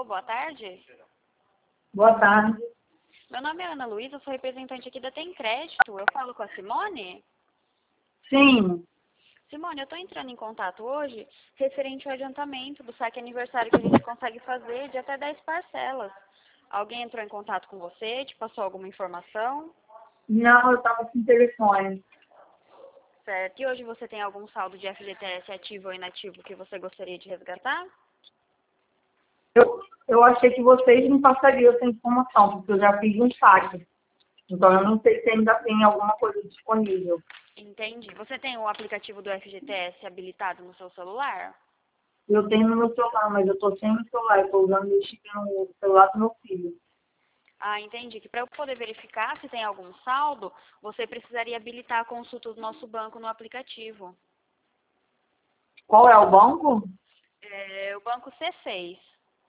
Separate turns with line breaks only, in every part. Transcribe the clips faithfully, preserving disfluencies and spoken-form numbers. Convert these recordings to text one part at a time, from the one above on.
boa tarde.
Boa tarde.
Meu nome é Ana Luísa, sou representante aqui da Tem Crédito. Eu falo com a Simone?
Sim,
Simone, eu estou entrando em contato hoje referente ao adiantamento do saque aniversário que a gente consegue fazer de até dez parcelas. Alguém entrou em contato com você, te passou alguma informação?
não, eu estava sem telefone.
Certo. E hoje você tem algum saldo de F G T S ativo ou inativo que você gostaria de resgatar?
Eu, eu achei que vocês me passariam essa informação, porque eu já fiz um saque. Então eu não sei se ainda tem alguma coisa disponível.
Entendi. Você tem o aplicativo do F G T S habilitado no seu celular?
Eu tenho no meu celular, mas eu estou sem o celular, eu estou usando o chip no celular do meu filho.
Ah, entendi. Que para eu poder verificar se tem algum saldo, você precisaria habilitar a consulta do nosso banco no aplicativo.
Qual é o banco?
É o banco C seis.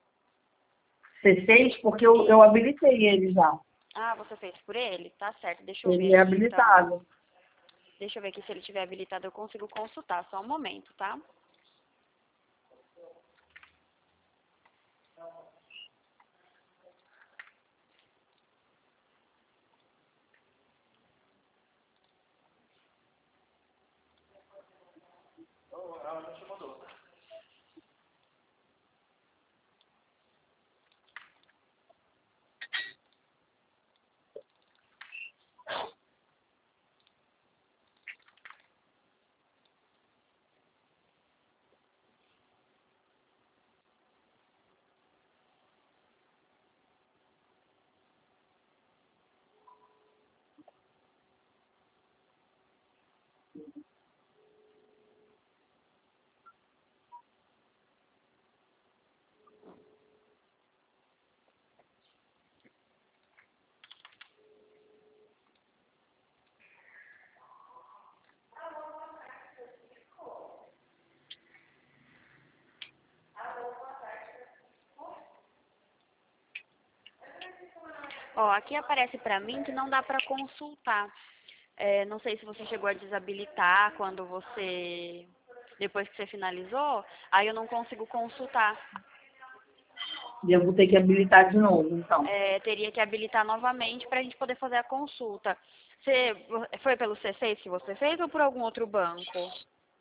C seis? Porque eu, eu habilitei ele já.
Ah, você fez por ele? Tá certo. Deixa eu
Ele
ver
é
aqui, então.
habilitado.
Deixa eu ver aqui se ele tiver habilitado, eu consigo consultar. Só um momento, tá? Ó, aqui aparece pra mim que não dá pra consultar. É, não sei se você chegou a desabilitar quando você... Depois que você finalizou, aí eu não consigo consultar.
E eu vou ter que habilitar de novo, então.
É, teria que habilitar novamente pra gente poder fazer a consulta. Você, foi pelo C seis que você fez ou por algum outro banco?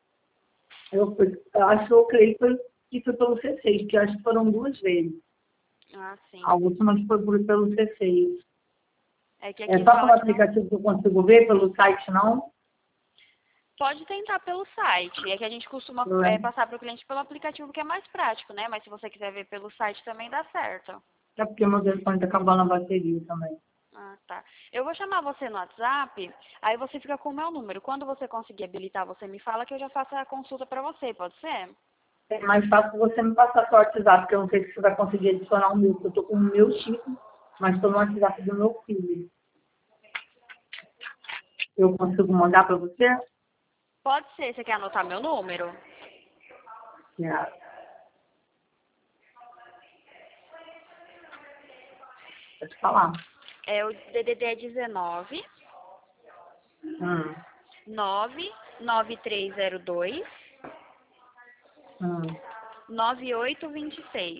Eu, fui- eu acho que eu creio que foi, que foi pelo C seis, porque eu acho que foram duas vezes.
Ah, sim.
A última que foi por- pelo C seis.
É que
É
aqui
só pelo
fala que não...
aplicativo que eu consigo ver, pelo site não?
Pode tentar pelo site. É que a gente costuma
Não
é,
é?
passar para o cliente pelo aplicativo, que é mais prático, né? Mas se você quiser ver pelo site também dá certo.
É porque meu telefone está acabando a bateria também.
Ah, tá. Eu vou chamar você no WhatsApp, aí você fica com o meu número. Quando você conseguir habilitar, você me fala que eu já faço a consulta para você, pode ser?
É mais fácil você me passar seu WhatsApp, porque eu não sei se você vai conseguir adicionar o meu, porque eu estou com o meu chip, mas estou no WhatsApp do meu filho. Eu consigo mandar para você?
Pode ser. Você quer anotar meu número?
É. Pode falar.
É o D D D dezenove,
Hum,
nove nove três zero dois,
hum.
nove oito dois seis.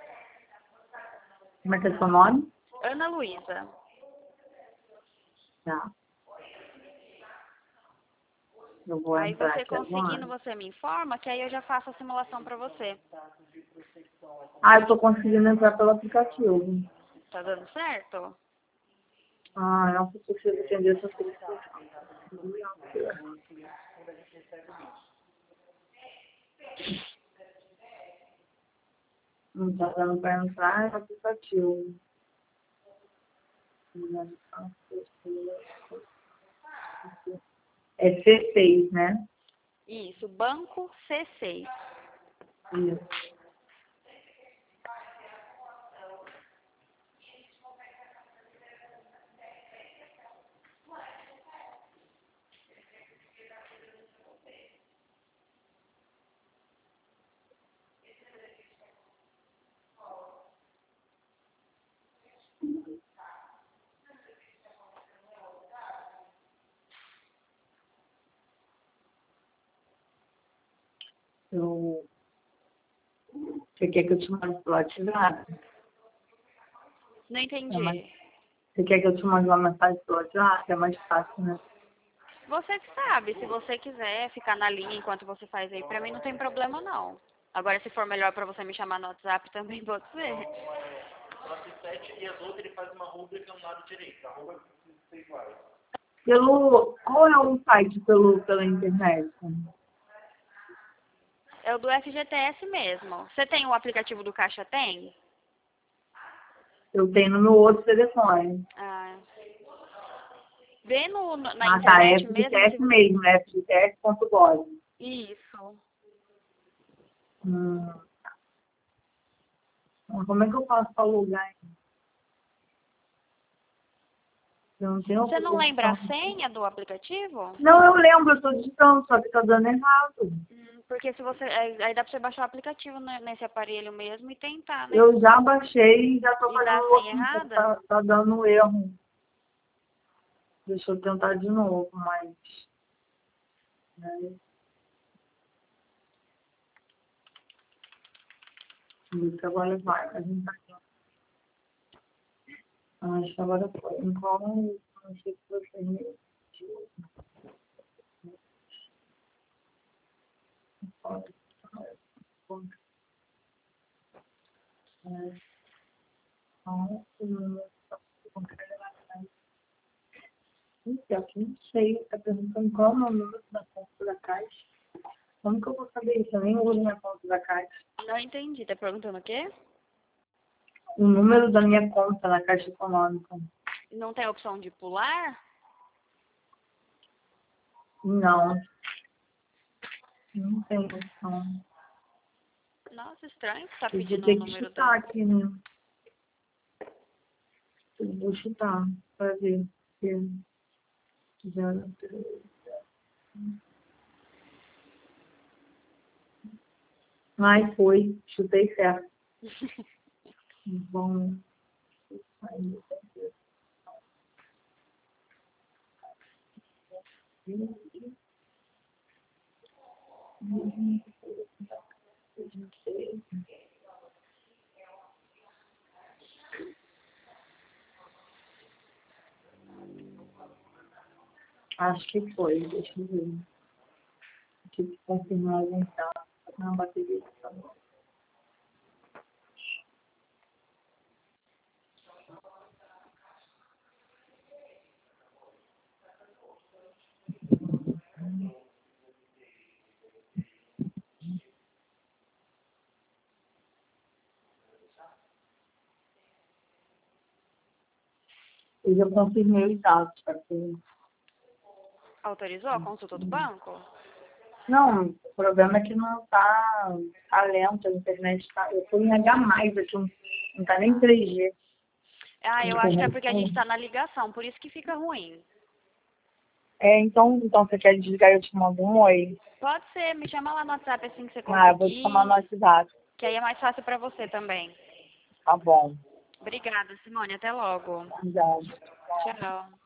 Como é que é seu nome?
Ana Luísa.
Tá. Eu vou
Aí
entrar
você
aqui
conseguindo,
agora.
você me informa, que aí eu já faço a simulação para você.
Ah, eu estou conseguindo entrar pelo aplicativo.
Tá dando certo?
Ah, não sei se você entender essa solicitação. Não está dando para entrar no aplicativo. É C seis, né?
Isso, Banco C seis.
Isso. Eu Você quer que eu te mande pelo WhatsApp?
Não
É
entendi.
mais... Você quer que eu te mande uma mensagem pelo WhatsApp? É mais fácil, né?
Você que sabe, se você quiser ficar na linha enquanto você faz aí, pra mim não tem problema não. Agora, se for melhor pra você me chamar no WhatsApp, também pode ser.
Pelo... Qual é o site pelo, pela internet?
É o do F G T S mesmo. Você tem o aplicativo do Caixa Tem?
Eu tenho no meu outro telefone.
Ah. Vê no, no- na
Ah, tá. É
internet mesmo se
F G T S
você...
mesmo, é F G T S ponto gov.
Isso.
Hum. Mas como é que eu faço para alugar? Eu não tenho
Você não lembra
opção.
a senha do aplicativo?
Não, eu lembro, eu tô digitando, só que tá dando errado.
Hum, Porque se você... Aí aí dá pra você baixar o aplicativo né, nesse aparelho mesmo e tentar, né?
Eu já baixei e já tô
E dar
fazendo
a
o
senha
outro,
errada?
tá, tá dando erro. Deixa eu tentar de novo, mas... Né? Isso agora vai, a gente tá aqui. Acho que agora foi. Então, não sei se você me... Pode. Então, Então, aqui não sei, tá perguntando qual é o número da conta da Caixa. Como que eu vou saber isso? Eu nem uso minha conta da Caixa.
Não entendi. Tá perguntando o quê?
O número da minha conta na Caixa Econômica.
Não tem opção de pular?
Não, não tem opção.
Nossa, estranho que tá
Eu vou
pedindo o
ter que
número
chutar
da...
aqui, né? Eu vou chutar pra ver se já... Ai, foi. Chutei certo. Bom. Acho que foi. Deixa eu ver. Tive que confirmar algum tá na bateria. Tá bom. Eu já confirmei os dados. Tá?
Autorizou a consulta do banco?
Não, o problema é que não tá, tá lento, a internet tá. Eu fui em H mais aqui, não não tá nem três G.
Ah,
A
eu acho que é
internet
porque
tá
a gente
lenta.
tá na ligação, por isso que fica ruim.
É, então, então você quer desligar e eu te mando um oi?
Pode ser, me chama lá no WhatsApp assim que você
Ah, eu vou te chamar no
conseguir,
WhatsApp.
que aí é mais fácil pra você também.
Tá bom.
Obrigada, Simone. Até logo.
Já.
Tchau.